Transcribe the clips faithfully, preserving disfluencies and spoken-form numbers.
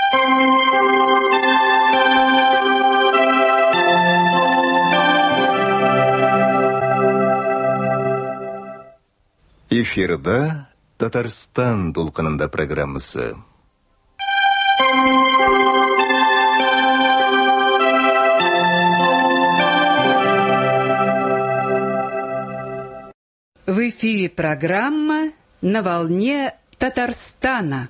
Эфирда Татарстан толқынында программасы. В эфире программа «На волне Татарстана».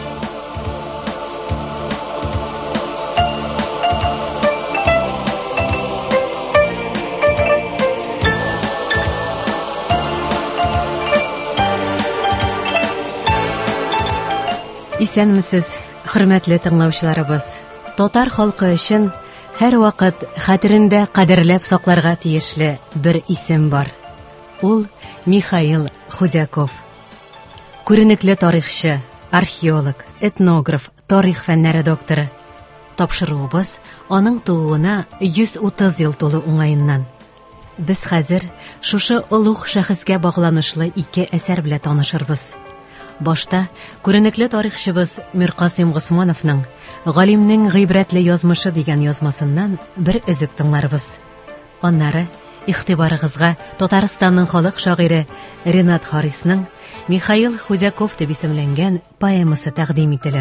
Исәнмесез, хөрмәтле тыңлаучыларыбыз. Татар халкы өчен һәр вакыт хәтерендә кадерләп сакларга тиешле бер исем бар. Ул Михаил Худяков. Күренекле тарихчы, археолог, этнограф, тарих фәннәре докторы. Тапшыруыбыз аның тууына йөз утыз ел тулу уңаеннан. Без хәзер шушы олуг шәхескә багланышлы ике әсәр белән танышырбыз. Башта күренекле тарихчыбыз Миркасим Госмановның «Галимнең гыйбрәтле язмышы» дигән язмасыннан бер өзек тыңларбыз. Аннары игътибарыгызга Татарстанның халык шагыйре Ренат Харисның Михаил Худяков дип исемләнгән поэмасы тәкъдим ителер.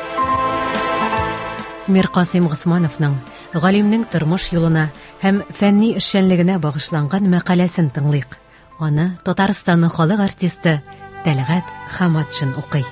Миркасим Госмановның галимнең тормыш юлына һәм фәнни эшчәнлегенә багышланган мәкаләсен тыңлыйк. Аны Татарстанның халык артисты Тәлгать Хаматшин укый.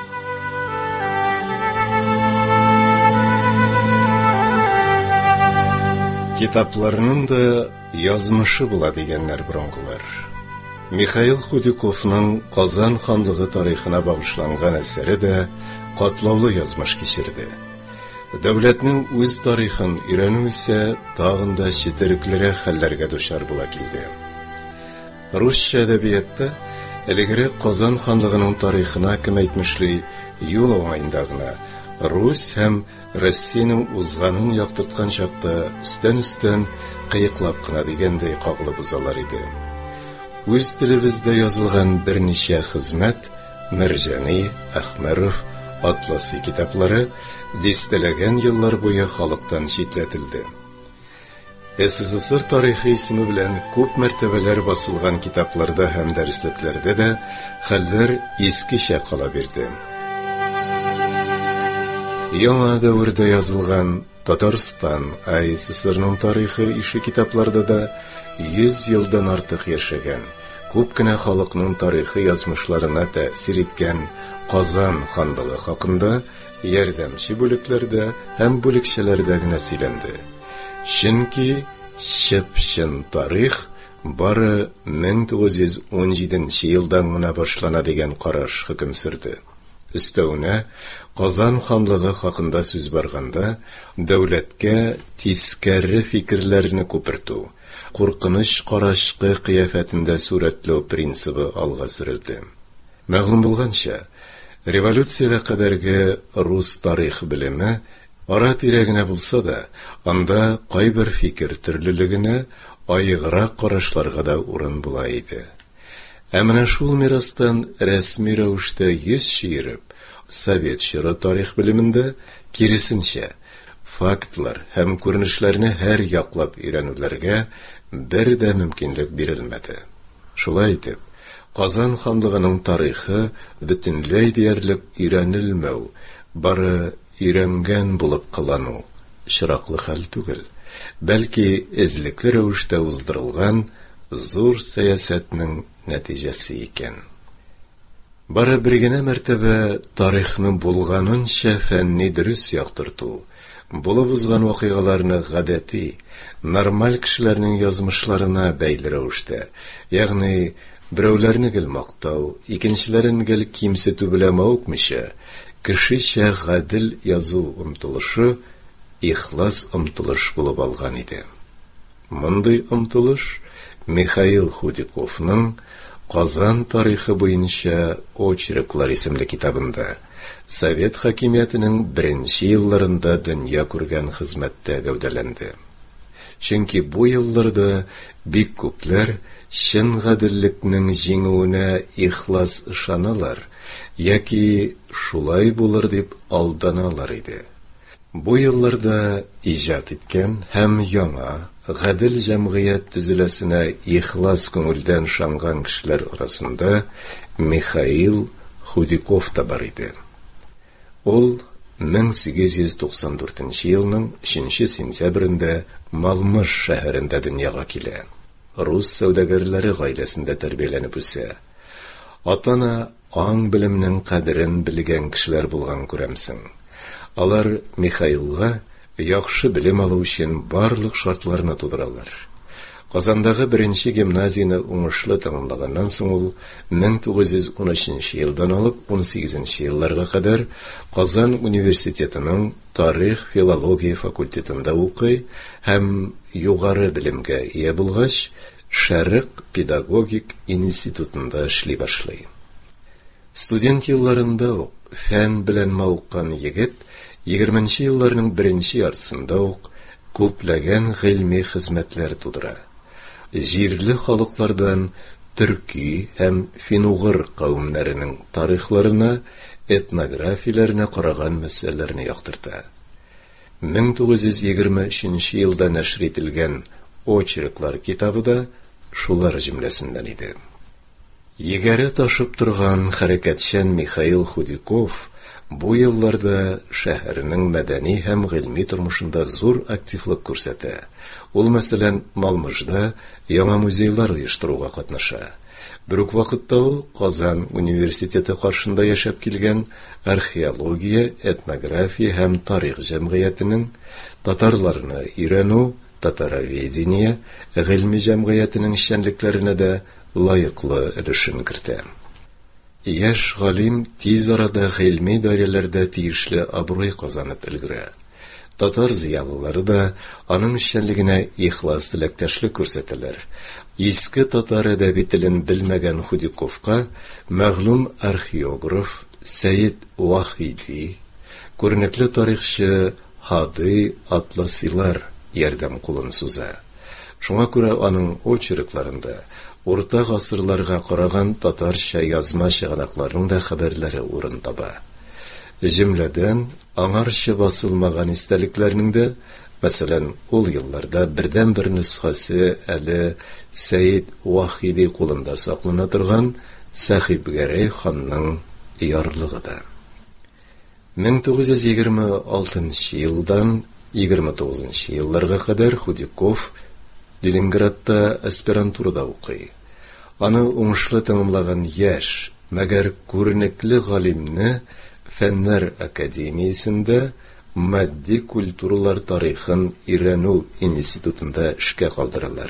Китапларның да язмышы була дигәннәр бұрынғылар. Михаил Худяковның Казан ханлыгы тарихына багышланган әсәре дә катлаулы язмыш кичерде. Дәүләтнең үз тарихын өйрәнү исә тагын да четереклерәк хәлләргә дучар була килде. Русча әдәбиятта Әлегере Казан ханлыгының тарихына кем әйтмешли, юл уңайында гына Рус һәм Россиянең узганын яктырткан чакта үстән-үстән кыйыклап кына дигәндәй кагылып узалар иде. Үз телебездә язылган берничә хезмәт, Мәрҗани, Әхмәров, Атласы китаплары дистәләгән еллар буе халыктан читләтелде. СССР тарихи исеме белән күп мәртәбәләр басылган китапларда һәм дәреслекләрдә дә хәлләр искечә кала бирде. Яңа дәврдә язылган Татарстан СССРның тарихы ише китапларда да йөз елдан артык яшәгән, күп кенә халыкның тарихи язмышларына тәэсир иткән Казан ханлыгы хакында ярдәмче бүлекләрдә һәм бүлекчәләрдә генә сөйләнде. Чөнки чып-чын тарих бары мең тугыз йөз ун җиденче елдан гына башлана дигән караш хөкем сөрде. Өстәвенә, Казан ханлыгы хакында сүз барганда, дәүләткә тискәре фикерләрне күпертү, куркыныч карашкы кыяфәтендә сурәтләү принцибы алга сөрелде. Мәгълүм булганча, революциягә кадәрге рус тарих белеме ара-тирә генә булса да, анда кайбер фикер төрлелегенә айыграк карашларга да урын була иде. Ә менә шул мирастан рәсми рәвештә йөз чиереп, совет чоры тарих белемендә киресенчә фактлар һәм күренешләрне һәр яклап өйрәнүләргә бер дә мөмкинлек бирелмәде. Шулай итеп, Казан ханлыгының тарихы бөтенләй диярлек өйрәнелмәү, бары өйрәнгән булып кылану чираклы хәл түгел, бәлки эзлекле рәвештә уздырылган зур сәясәтнең нәтиҗәсе икән. Бары бер генә мәртәбә тарихны булганынча фәнни дөрес яктырту, булып узган вакыйгаларны гадәти, нормаль кешеләрнең язмышларына бәйле рәвештә, ягъни берәүләрне гел мактау, икенчеләрен гел кимсетү белән мавыкмыйча, кешечә гадел язу омтылышы ихлас омтылыш булып алган иде. Мондый омтылыш Михаил Худяковның Казан тарихы буенча очерклар исемле китабында Совет хакимиятының беренче елларында дөнья күргән хезмәттә гәүдәләнде. Чөнки бу елларда бик күпләр чын гаделлекнең җиңүенә ихлас ышаналар, яки шулай булыр дип алданалар иде. Бу елларда иҗат иткән һәм яңа гадел җәмгыять төзеләсенә ихлас күңелдән шанган кешеләр арасында Михаил Худяков та бар иде. Ул мең сигез йөз туксан дүртенче елның өченче сентябрендә Малмыж шәһәрендә дөньяга килә. Рус сәүдәгәрләре гаиләсендә тәрбияләнеп үсә. Атана аң белемнең кадерен белгән кешеләр булган күрәмсең. Алар Михаилга яхшы белем алу өчен барлык шартларны тудыралар. Казандагы беренче гимназияны уңышлы тәмамлаганнан соң ул мең тугыз йөз ун өченче елдан алып ун сигезенче елларга кадәр Казан университетының тарих, филология факультетында укый һәм югары белемгә ия булгач, Шәрык педагогик институтында эшли башлый. Студент елларында ук фән белән мавыккан егет егерменче елларның беренче яртысында ук күпләгән гыйльми хезмәтләр тудыра. Җирле халыклардан төрки һәм фин-угыр кавемнәренең тарихларына, этнографияләренә караган мәсьәләләрне яктырта. мең тугыз йөз егерме өченче елда нәшр ителгән очерклар китабы да шулар җөмләсеннән иде. Егәре ташып торган хәрәкәтчән Михаил Худяков бу елларда шәһәрнең мәдәни һәм гыйльми тормышында зур активлык күрсәтә. Ул, мәсәлән, Малмыжда яңа музейлар оештыруга катнаша. Бер үк вакытта ул Казан университеты каршында яшәп килгән археология, этнография һәм тарих җәмгыятенең, татарларны өйрәнү, татароведение гыйльми җәмгыятенең эшчәнлекләренә дә лаеклы өлешен кертә. Яшь галим тиз арада гыйльми даирәләрдә тиешле абруй казанып өлгерә. Татар зыялылары да аның эшчәнлегенә ихлас теләктәшлек күрсәтәләр. Иске татар әдәби телен белмәгән Худяковка мәгълүм археограф Сәйид Вахиди, күренекле тарихчы Хады Атласилар ярдәм кулын суза. Шуңа күрә аның очеркларында урта гасырларга караган татарча язма чыганакларының да хәбәрләре урын таба. Җөмләдән аңарча басылмаган истәлекләрнең дә, мәсәлән, ул елларда бердән-бер нөсхәсе әле Сәйид Вахиди кулында саклана торган Сахибгәрәй ханның ярлыгы да. мең тугыз йөз егерме алтынчы елдан егерме тугызынчы елларга кадәр Худяков Ленинградта аспирантурада укый. Аны уңышлы тәмамлаган яшь, мәгәр күренекле галимне Фәннәр академиясендә матди культуралар тарихын өйрәнү институтында эшкә калдыралар.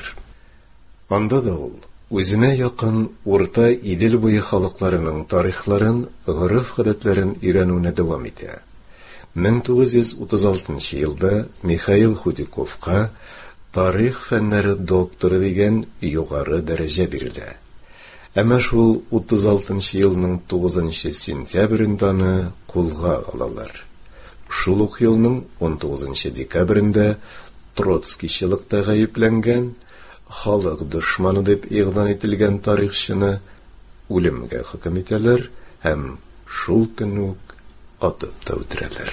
Анда да ул үзенә якын урта Идел буе халыкларының тарихларын, гырыф-гадәтләрен өйрәнүне дәвам итә. мең тугыз йөз утыз алтынчы елда Михаил Худяковка тарих фәннәре докторы дигән югары дәрәҗә бирелә. Әмма шул утыз алтынчы елның тугызынчы сентябрендә аны кулга алалар. Шул ук елның он тугызынчы декабрендә Троцкийчылыкта гаепләнгән, халык дошманы дип игълан ителгән тарихчыны үлемгә хөкем итәләр һәм шул көн үк атып та үтерәләр.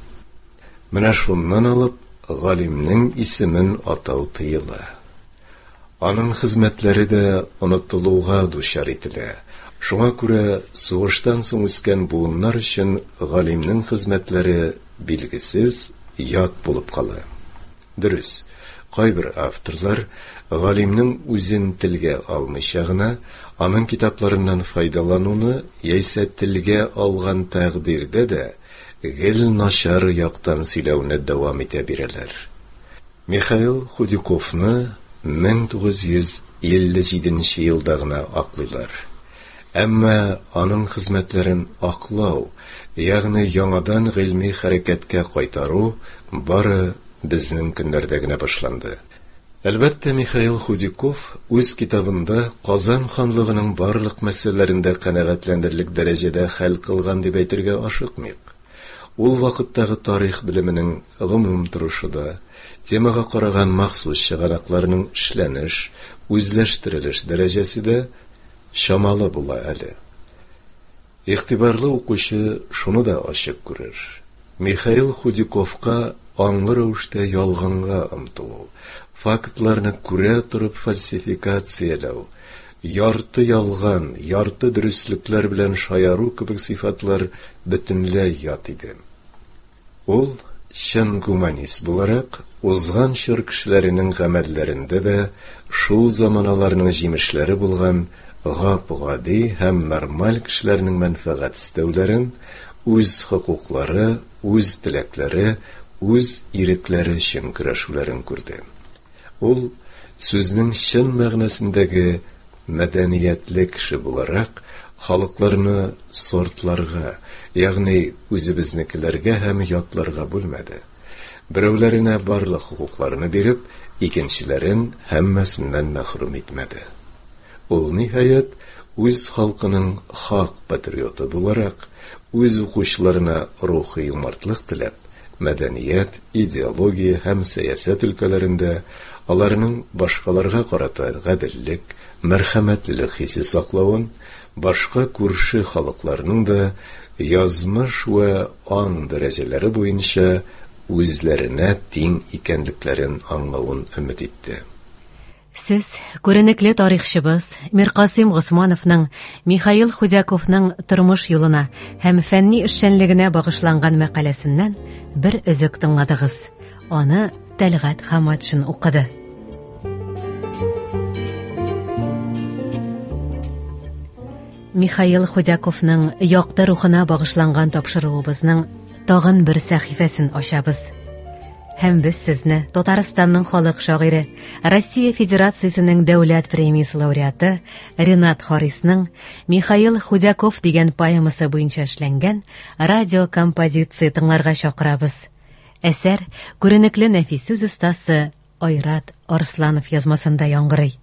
Менә шуннан алып галимнең исемен атау тыела. Аның хезмәтләре дә онытылуга дучар ителә. Шуңа күрә сугыштан соң үскән буыннар өчен галимнең хезмәтләре билгесез, ят булып кала. Дөрес, кайбер авторлар галимнең үзен телгә алмыйча гына аның китапларыннан файдалануны яисә телгә алган тәкъдирдә дә гел начар яктан сөйләүне дәвам итә бирәләр. Михаил Худяковны мең тугыз йөз илле җиденче елда гына аклыйлар. Әмма аның хезмәтләрен аклау, ягъни яңадан гыйльми хәрәкәткә кайтару бары безнең көннәрдә генә башланды. Әлбәттә, Михаил Худяков үз китабында Казан ханлыгының барлык мәсьәләләрендә канәгатьләндерлек дәрәҗәдә хәл кылган дип әйтергә ашыкмыйк. Ул вакыттагы тарих белеменең гомум торышында темага караган махсус чыганакларның эшләнеш, үзләштерелеш дәрәҗәсе дә шамалы була әле. Игътибарлы укучы шуны да ачык күрер. Михаил Худяковка аңлы рәвештә ялганга омтылу, фактларны күрә торып фальсификацияләү, ярты ялган, ярты дөреслекләр белән шаяру кебек сыйфатлар бөтенләй ят иде. Ул чын гуманист буларак, узган чор кешеләренең гамәлләрендә дә шул заманаларның җимешләре булган гап-гади һәм нормаль кешеләрнең мәнфәгать истәүләрен, үз хокуклары, үз теләкләре, үз ирекләре өчен көрәшүләрен күрде. Ул сүзнең чын мәгънәсендәге мәдәниятле кеше буларак, халыкларны сортларга, ягъни үзебезнекеләргә һәм ятларга бүлмәде. Берәүләренә барлык хукукларны биреп, икенчеләрен һәммәсеннән мәхрүм итмәде. Ул ниһаять үз халкының хак патриоты буларак, үз укучыларына рухи юмартлык теләп, мәдәният, идеология һәм сәясәт өлкәләрендә аларның башкаларга карата гаделлек, мәрхәмәтлелек хисе саклавын, башка күрше халыкларның да язмыш вә ан дәрәҗәләре буенча үзләренә тиң икәнлекләрен аңлавын өмет итте. Сез күренекле тарихчыбыз Миркасым Госмановның Михаил Худяковның тормыш юлына һәм фәнни эшчәнлегенә багышланган мәкаләсеннән бер өзек тыңладыгыз. Аны Тәлгать Хаматшин укыды. Михаил Худяковның якты рухына багышланган тапшыруыбызның тагын бер сәхифәсен ачабыз. Һәм без сезне Татарстанның халык шагыйре, Россия Федерациясенең дәүләт премиясе лауреаты Ринат Харисның Михаил Худяков дигән поэмасы буенча эшләнгән радиокомпозиция тыңларга чакырабыз. Әсәр күренекле нәфис сүз остасы Айрат Арсланов язмасында яңгырый.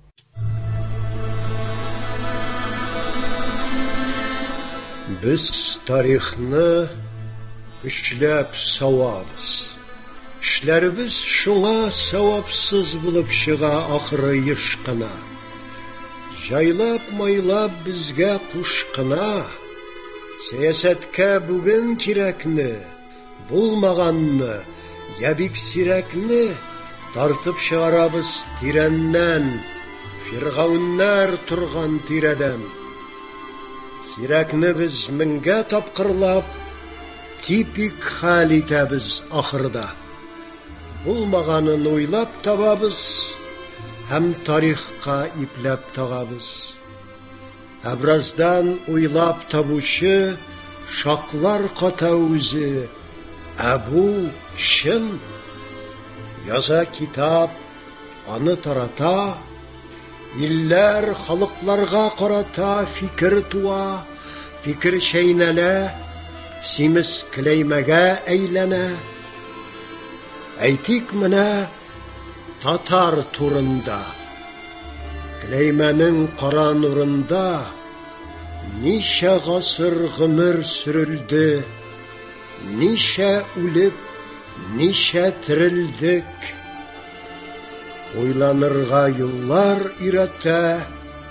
Без тарихны көчләп савабыз. Эшләребез шуңа савапсыз булып чыга ахыры еш кына. Җайлап-майлап безгә кушкына, сәясәткә бүген кирәкне, булмаганны, я бик сирәкне тартып чыгарабыз тирәннән, фиргауннар турган тирәдән. Сирәкне без меңгә тапкырлап, типик хәл итәбез ахырда. Булмаганын уйлап табабыз, һәм тарихка ипләп тагабыз. Әбраздан уйлап табучы шаклар ката үзе, ә бу чын. Яза китап, аны тарата, илләр халыкларга карата фикер туа, фикер чәйнәлә, симез клеймәгә әйләнә. Әйтик менә татар турында, клеймәнең кара нурында ничә гасыр гомер сөрелде, ничә үлеп, ничә терелдек. Уйланырга юллар өйрәтә,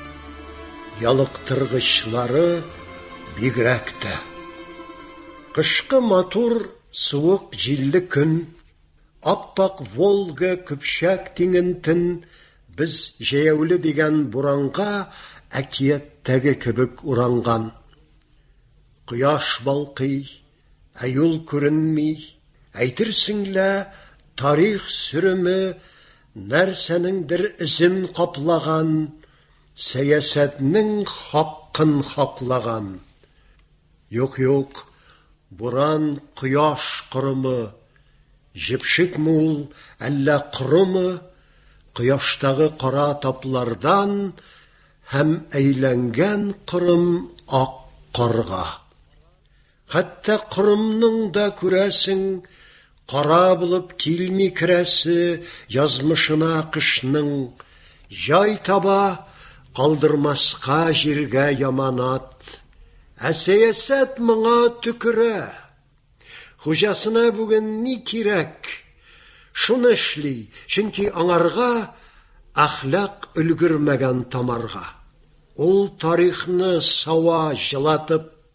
ялыктыргычлары бигрәк тә. Кышкы матур суык җилле көн, Аппак Волга көпшәк тиңентен без җәяүле дигән буранга әкияттәге кебек уранган. Кояш балкый, ә юл күренми, әйтерсеңлә тарих сүреме нәрсәнеңдер изен каплаган, сәясәтнең хаккын хаклаган. Юк-юк, буран кояш кырымы, җепшекме ул, әллә корымы, кояштагы кара таплардан һәм әйләнгән корым ак карга. Хәтта корымның да күрәсең, кара булып килми керәсе язмышына кышның, җай таба калдырмаска җиргә яманат. Ә сәясәт моңа төкерә. Хуҗасына бүген ни кирәк? Шуны эшли, чөнки аңарга әхлак өлгермәгән тамарга. Ул тарихны сава җылатып,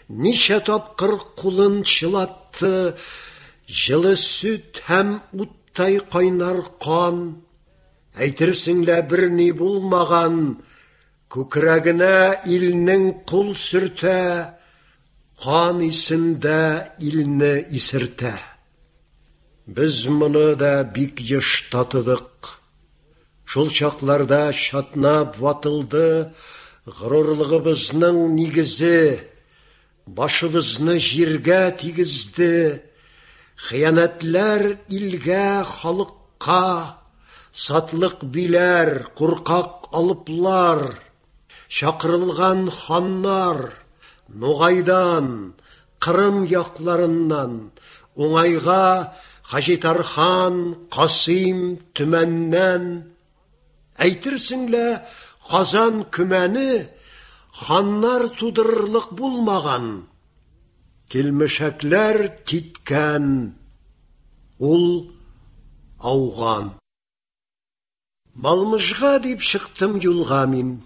Ничә тапкыр кулын чылатты, жылы süt һәм уттай кайнар кан. Әйтерсеңлә берни булмаган, күкрәгенә илнең кул сөртә, кан исендә илне исертә. Без моны да бик еш татыдык. Шул чакларда шатнап ватылды горурлыгыбызның нигезе, башыбызны җиргә тигезде. Хыянәтләр илгә, халыкка, сатлык биләр, куркак алыплар, чакырылган ханнар, Нугайдан, Кырым якларыннан, уңайга Хажитархан, Касыйм төмәннән. Әйтерсеңлә, Казан көмәне ханнар тудырырлык булмаган. Килмешәкләр киткән, ул ауган. Малмыжга дип чыктым юлга мин,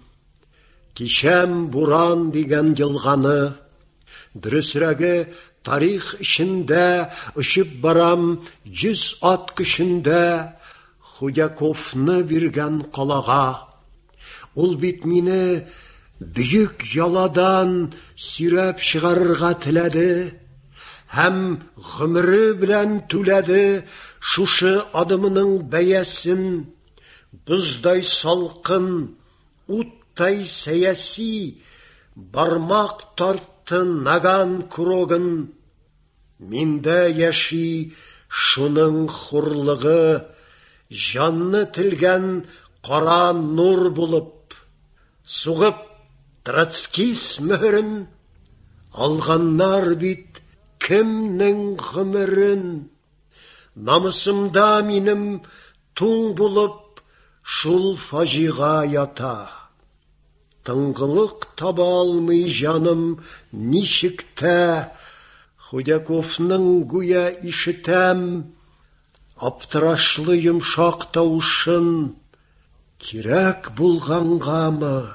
кичәм буран дигән елганы. Дөресрәге, тарих эчендә очып барам йөз ат көчендә, Худяковны биргән калага. Ул бит мине бөек яладан сирәп чыгарырга теләде, һәм гомере белән түләде шушы адымының бәясен. Боздай салкын, уттай сәяси, бармак тартты наган курогын. Миндә яши шуның хурлыгы, жанны телгән кара нур булып. Сугып Троцкис мөһерен алганнар бит кемнең гомерен. Намысымда минем туң булып шул фаҗига ята. Тыңгылык таба алмый җаным ничектә, Худяковның гүя ишетәм аптырашлы йомшак тавышын. Кирәк булгангамы,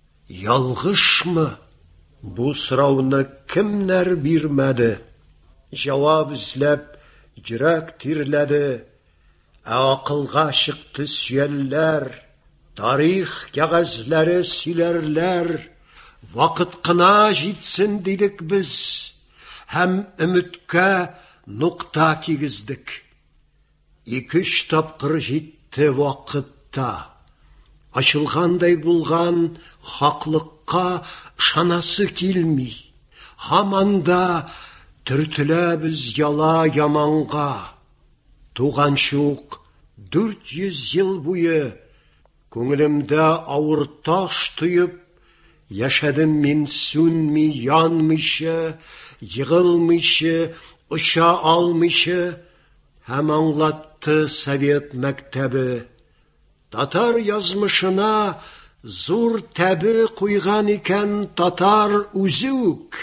ялгышмы? Бу сорауны кемнәр бирмәде? Җавап эзләп йөрәк тирләде. Ә акылга чыкты сөялләр, тарих кәгазьләре сөйләрләр. Вакыт кына җитсен дидек без, һәм өмөткә нукта кигездек. Ике-өч тапкыр җитте вакытта. Ачылгандай булган хаклыкка ышанасы килми. Һаманда төртеләбез яла яманга. Туганчук дүрт йөз ел буе күңелемдә авыр таш тоеп, яшәдем мин сүнми, янмыйча, йыгылмыйча, оча алмыйча, һәм аңлатты Совет мәктәбе. Татар язмышына зур тәбе куйган икән татар үзе үк.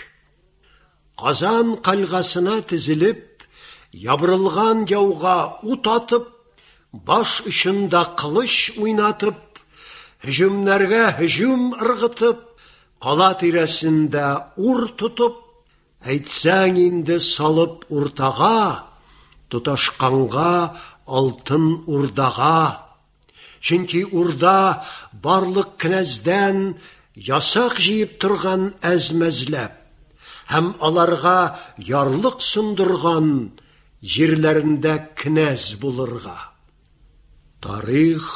Казан калгасына тезелеп, ябрылган яуга ут атып, баш очында кылыч уйнатып, һөҗүмнәргә һөҗүм ыргытып, кала тирәсендә ур тотып, әйтсәң инде салып уртага, туташканга алтын урдага. Чөнки урда барлык кнәздән ясак җыеп торган әзмәзләп, һәм аларга ярлык сундырган җирләрендә кнәз булырга. Тарих,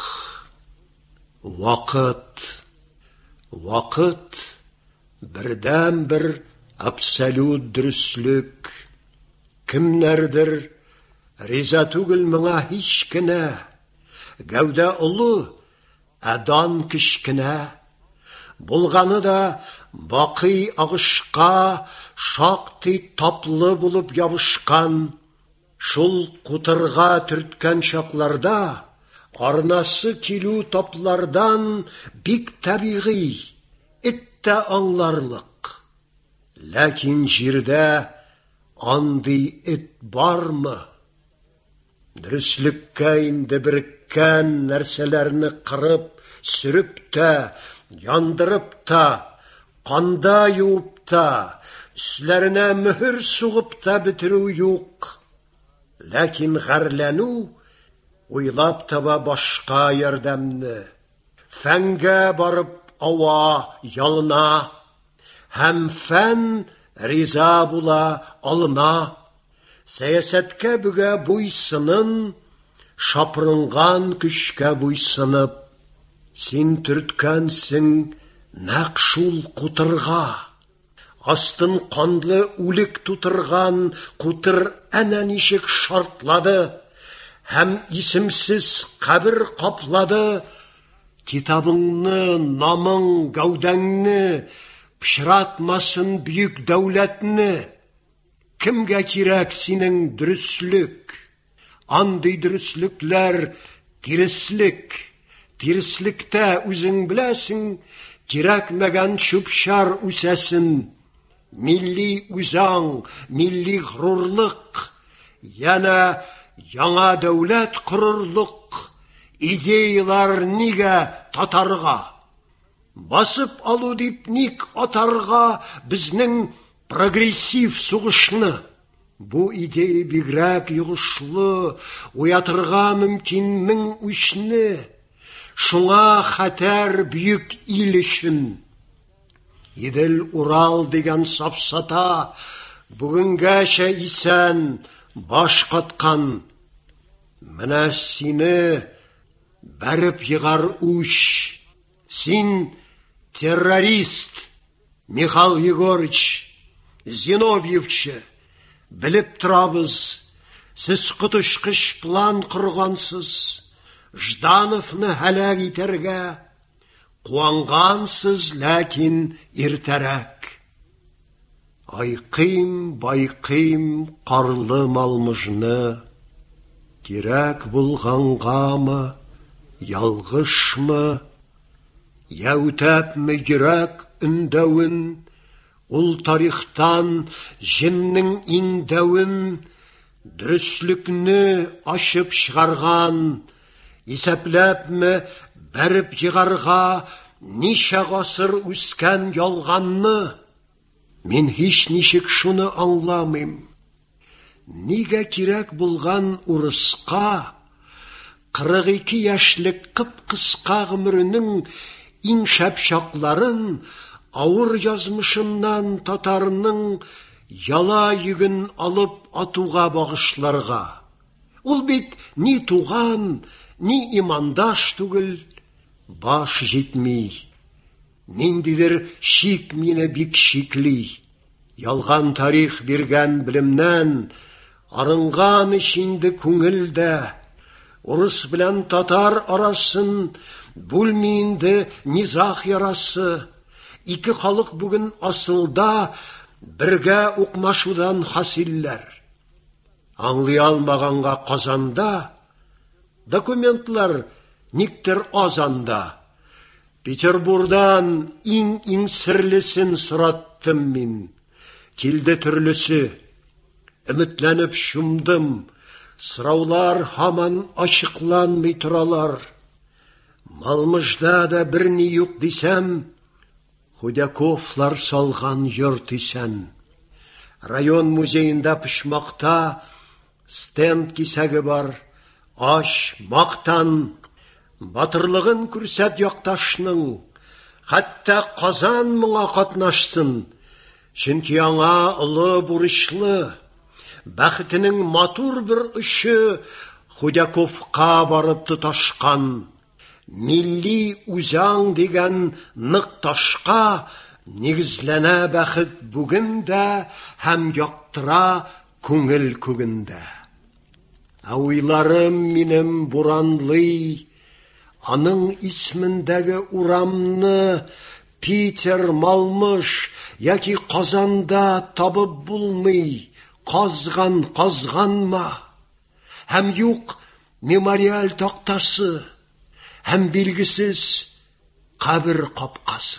вакыт, вакыт бердән бер абсолют дөреслек. Кемнәрдер риза түгел моңа һич кенә. Гәүдә улы, әдан кичкенә. Булганы да бакый агышка шактый таплы булып ябышкан. Шул кутырга төрткән чакларда, арнасы килү таплардан бик табигый, эттә аңларлык. Ләкин җирдә андый эт бармы? Дөреслеккә инде беркән нәрсәләрне кырып, сөреп тә, яндырып та, канда юып та, үсләренә мөһер сугып та бетерү юк. Ләкин гәрләнү уйлап таба башка ярдәмне. Фәнгә барып ава ялына, һәм фән риза була алына. Сәясәткә бүгә буйсынын, шапрынган көчкә буйсынып. Син төрткәнсең нәк шул кутырга. Астын канлы үлек тутырган кутыр әнә ничек шартлады, һәм исемсез кабер каплады. Китабыңны, намың, гәүдәңне пычратмасын бөек дәүләтне. Кемгә кирәк синең дөрөслек? Андый дөреслекләр тиреслек. Тиреслектә үзең беләсең, кирәкмәгән чүп-чар үсәсен. Милли үзаң, милли горурлык, яна яңа дәүләт корырлык. Идеялар нигә татарга? Басып алу дип ник атарга безнең прогрессив сугышны? Бу идея бигрәк югышлы, уятырга мөмкин мең үчне. Шуңа хәтәр бөек ил өчен. Идел Урал дигән сафсата бүгенгәчә исән баш каткан. Менә сине бәреп егар үч. Син террорист, Михаил Егорыч, Зиновьевчы, белеп торабыз, сез котышкыч план коргансыз. Ждановны һәлак итәргә куангансыз, ләкин иртәрәк. Айкыйм, байкыйм карлы малмыжны. Кирәк булгангамы, ялгышмы? Яутәпме йөрәк өндәвен? Ул тарихтан җиннең иңдәвен, дөреслекне ачып чыгарган. Исәпләпме бәреп егарга ничә гасыр үскән ялганны? Мин һич ничек шуны аңламыйм. Нигә кирәк булган урыска кырык ике яшьлек кып-кыска гомеренең иң шәп чакларын авыр язмышыннан татарның яла йөген алып атуга багышларга? Ул бит ни туган, ни имандаш түгел, баш җитми. Ниндидер шик мине бик шикли. Ялган тарих биргән белемнән арынган ичинде күңелдә. Урыс белән татар арасын бүлми инде низах ярасы. Ике халык бүген асылда бергә укмашудан хасилләр. Аңлый алмаганга Казанда документлар никтер азанда. Петербургдан иң-иң серлесен сораттым мин. Килде төрлесе. Өметләнеп шумдым. Сораулар һаман ачыкланмый торалар. Малмыжда да бер ни юк дисәм, Худяковлар салган йорт исән. Район музейында пычмакта стенд кисәге бар. Аш, мактан, батырлыгын күрсәт якташның. Хәтта Казан моңа катнашсын. Чөнки аңа олы бурычлы. Бәхетенең матур бер очы Худяковка барып тоташкан. Милли үзаң дигән нык ташка нигезләнә бәхет бүген дә һәм яктыра күңел күгендә. Ә уйларым минем буранлый, аның исмендәге урамны Питер, Малмыш яки Казанда табып булмый. Казган казганма. Һәм юк мемориаль тактасы, һәм билгесез кабер капкасы.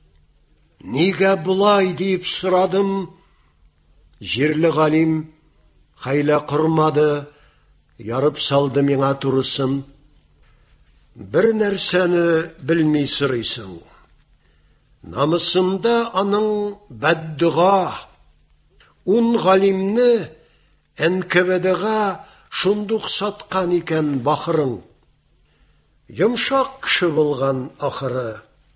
Нигә булай дип сорадым, җирле галим хәйлә кырмады, ярып салды миңа турысын. Бер нәрсәне белми сорыйсың. Намысында аның бәддүға, ун галимне эн ка вэ дэга шундук саткан икән бахырың. Йомшак кеше булган ахыры.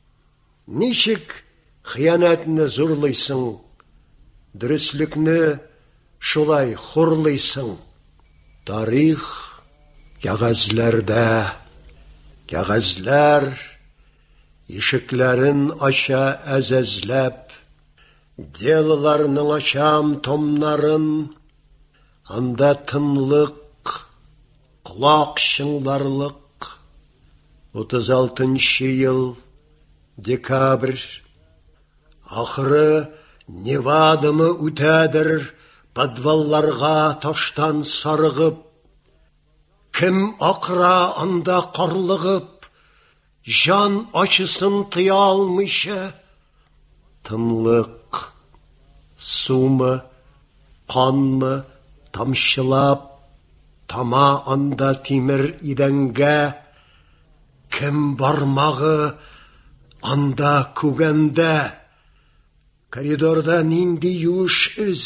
Ничек хыянәтне зурлыйсың, дөреслекне шулай хурлыйсың. Тарих кәгазьләрдә, кәгазьләр ишекләрен ача әзәзләп, делаларның ачам томнарын, анда тынлык, колак чыңларлык. утыз алтынчы ел, декабрь. Ахыры Невадамы үтәдер, подвалларга таштан сарыгып. Кем акыра анда карлыгып, жан ачысын тыя алмыйча. Тынлык, сумы, канмы тамчылап, тама анда тимер идәнгә. Кем бармагы анда күгәндә. Коридорда нинди юш из,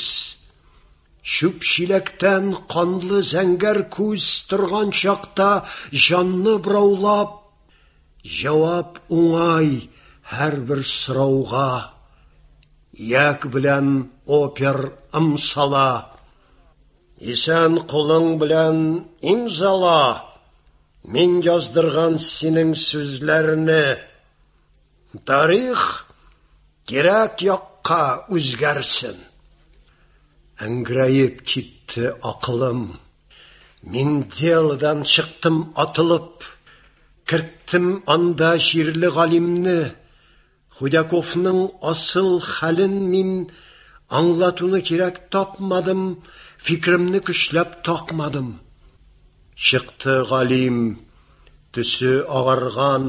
чүп-чиләктән канлы зәңгәр күз торган чакта җанны браулап, җавап уңай һәрбер сорауга. Як белән опер ымсала, исән кулың белән имзала. Мин яздырган синең сүзләрне. Тарих кирәк якка үзгәрсен. Әңгрәеп китте акылым. Мин делдан чыктым атылып, керттем анда җирле галимне. Худяковның асыл хәлен мин аңлатуны кирәк тапмадым, фикремне көчләп такмадым. Чыкты галим, төсе агарган,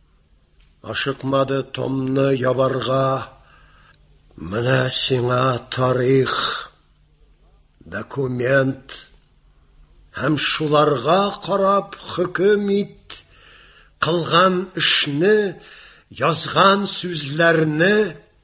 ашыкмады томны ябарга. Менә сиңа тарих, документ, һәм шуларга карап хөкем ит. Кылган эшне, язган сүзләрне.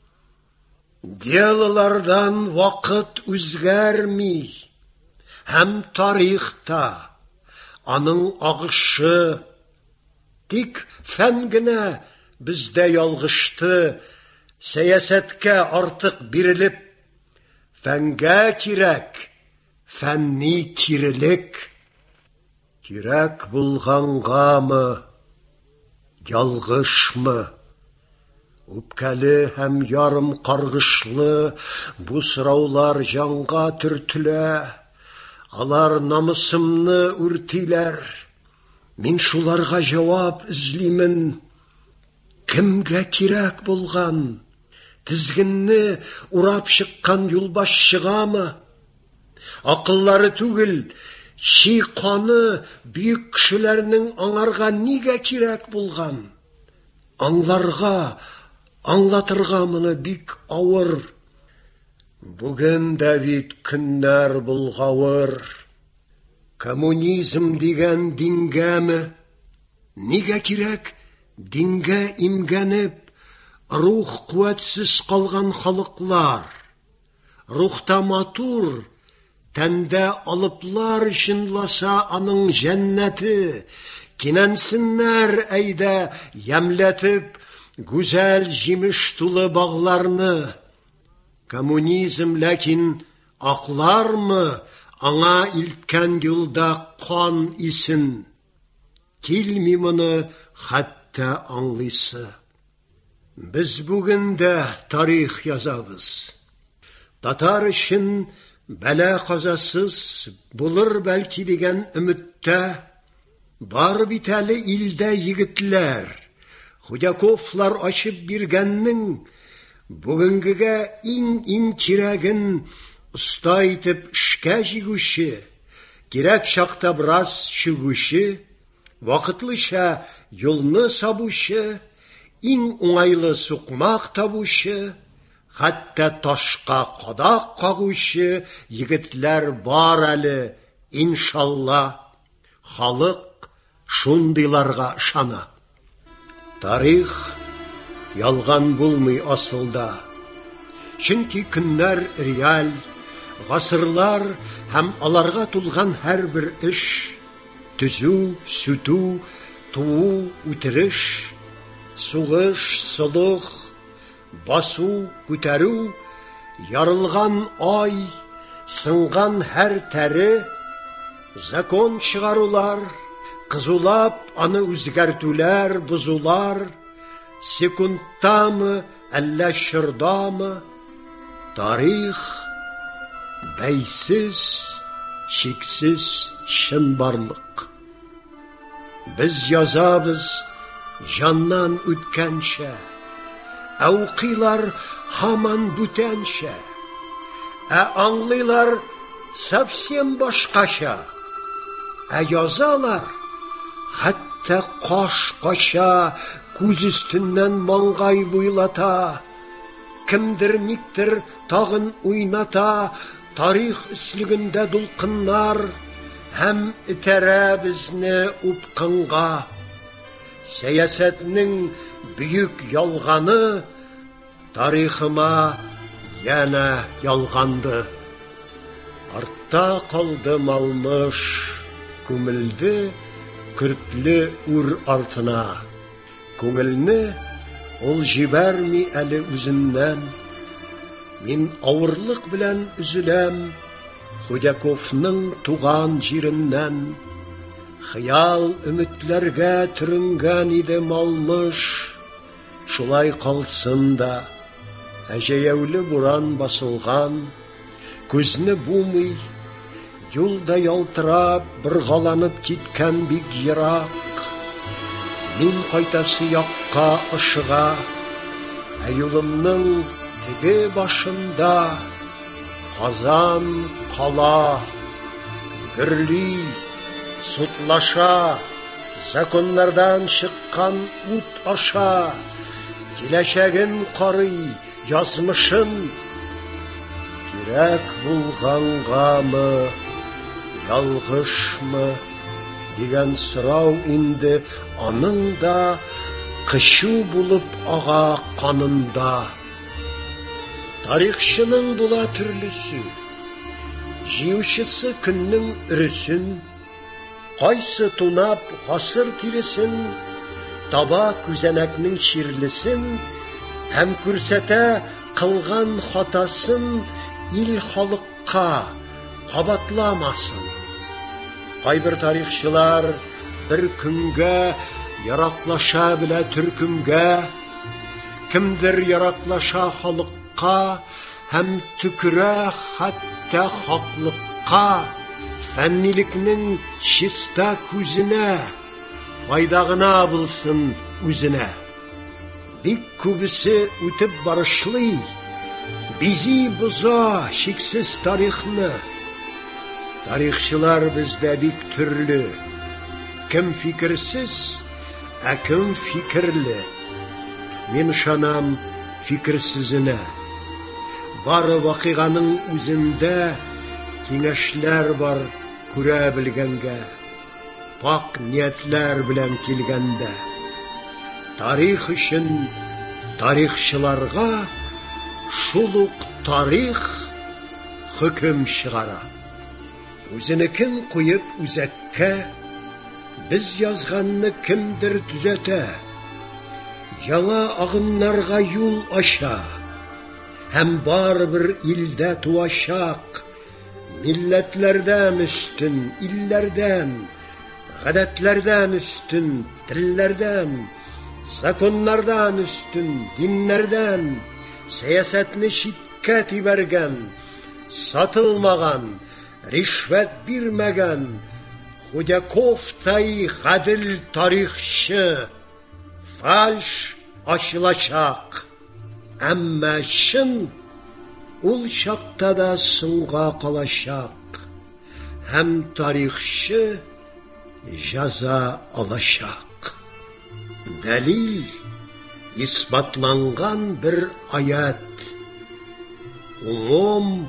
Делалардан вакыт үзгәрми, һәм тарихта аның агышы. Тик фән генә бездә ялгышты, сәясәткә артык бирелеп. Фәнгә кирәк, фәнни кирелек. Кирәк булгангамы, ялгышмы? Үпкәле һәм ярым каргышлы бу сораулар җанга төртелә. Алар намысымны үртиләр. Мин шуларга җавап эзлимен. Кемгә кирәк булган? Тизгенне урап чыккан юлбашчыгамы? Акыллары түгел, чи каны бөек кешеләрнең аңарга нигә кирәк булган? Аңларга, аңлатырга моны бик авыр. Бүген Давид көннәр булгавыр. Коммунизм дигән дингәме? Нигә кирәк дингә имгәнеп, рух куәтсез калган халыклар? Рухта матур, тәндә алыплар чынласа аның җәннәте. Кинәнсеннәр әйдә ямләтеп, гүзәл җимеш тулы багларны. Коммунизм ләкин аклармы аңа илткән юлда кан исен? Килми моны хәтта аңлыйсы. Без бүген дә тарих язабыз. Татар өчен бәла казасыз булыр бәлки дигән өметтә. Бар бит әле илдә егетләр, Худяковлар ачып биргәннең бүгенгегә иң-иң кирәген уста итеп эшкә җигүче, кирәк чакта брас чыгучы, вакытлыча юлны сабучы, иң уңайлы сукмак табучы, хәтта ташка кадак кагучы егетләр бар әле, иншалла. Халык шундыйларга ышана. Тарих ялган булмый асылда. Чөнки көннәр реаль, гасырлар һәм аларга тулган һәрбер эш, төзү, сүтү, туу, үтереш, сугыш, солых, басу, күтәрү, ярылган ай, сынган һәр тәре, закон чыгарулар, кызулап аны үзгәртүләр, бузулар, секундтамы, әллә чордамы, тарих бәйсез, шиксез чын барлык. Без язабыз жаннан үткәнчә, ә укыйлар һаман бүтәнчә, ә аңлыйлар совсем башкача, ә язалар хәтта каш кача, күз өстеннән маңгай буйлата, кемдер никтер тагын уйната, тарих өслегендә дулкыннар, һәм итәрә безне упкынга. Сәясәтнең бөек ялганы тарихыма яна ялганды. Артта калды малмыш, күмелде көртле үр артына. Күңелне ул җибәрми әле үзеннән. Мин авырлык белән üzülәм Худяковның туган җиреннән. Хыял өметләргә төренгән иде малмыш, шулай калсын да, әҗәяүле буран басылган, күзне бумый, юлда ялтырап, быргаланып киткән бик ерак. Мин кайтасы якка ышыга, ә юлымның теге башында Казан кала, гөрли, сутлаша, законнардан чыккан ут аша, киләчәген карый, язмышын. Кирәк булгангамы, ялгышмы дигән сорау инде аның да кычу булып ага канында. Тарихчының була төрлесе, җыючысы көннең өресен, кайсы тунап гасыр тиресен, таба күзәнәкнең чирлесен, һәм күрсәтә кылган хатасын ил халыкка кабатламасын. Кайбер тарихчылар бер көнгә яраклаша белә төркемгә, кемдер яраклаша халыкка һәм төкерә хәтта хаклыкка, фәннилекнең чиста күзенә, файда гына булсын үзенә. Бик күбесе үтеп барышлый, бизи боза шиксез тарихны. Тарихчылар бездә бик төрле, кем фикерсез, ә кем фикерле. Мин ышанам фикерсезенә. Бары вакыйганың үзендә киңәшләр бар күрә белгәнгә, пак ниятләр белән килгәндә. Тарих өчен тарихчыларга шул ук тарих хөкем чыгара. Үзенекен куеп үзәккә, без язганны кемдер төзәтә, яңа агымнарга юл ача, һәм барбер илдә туачак, милләтләрдән өстен, илләрдән, гадәтләрдән өстен, телләрдән, законнардан өстен, диннәрдән, сәясәтне читкә тибәргән, сатылмаган, ришвәт бирмәгән Худяковтай гадел тарихчы, фальш ачылачак. Әмма чын ул чакта да соңга калачак, һәм тарихчы җәза алачак. Дәлил исбатланган бер аят. Умом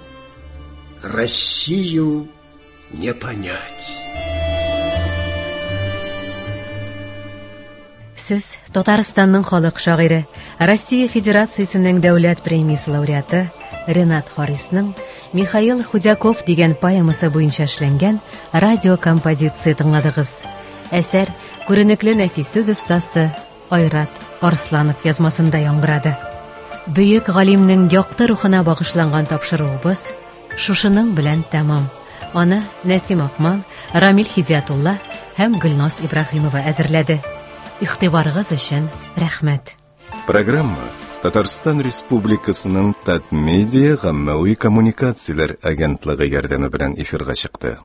Россию не понять. Шиксез, Татарстанның халык шагыйре, Россия Федерациясенең дәүләт премиясе лауреаты Ренат Харисның Михаил Худяков дигән поэмасы буенча эшләнгән радиокомпозиция тыңладыгыз. Әсәр күренекле нәфис сүз остасы Айрат Арсланов язмасында яңгырады. Бөек галимнең якты рухына багышланган тапшыруыбыз шушының белән тәмам. Аны Нәсим Акмал, Рамил Хидиятулла һәм Гөлназ Ибраһимова әзерләде. Игътибарыгыз өчен рәхмәт. Программа Татарстан Республикасының Татмедиа гаммәви коммуникацияләр агентлыгы ярдәме белән эфирга чыкты.